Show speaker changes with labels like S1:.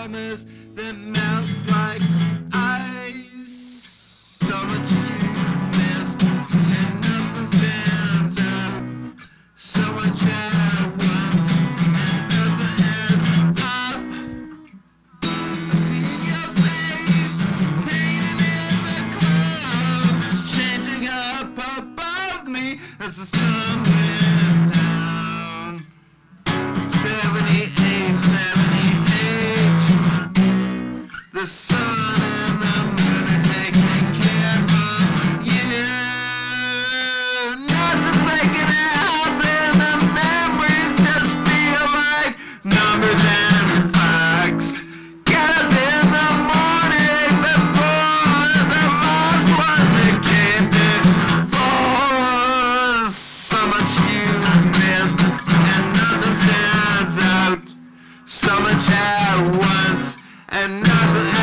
S1: promise that melts like ice. So much you missed, and nothing stands out. So much at once, and nothing adds up. I see your face, painted in the clouds, changing up above me as the sun went down. 78, 78. The sun and the moon are taking care of you. Nothing's making it happen. The memories just feel like numbers and facts. Get up in the morning before the last one that came before. So much you missed, and nothing stands out. So much at once, and nothing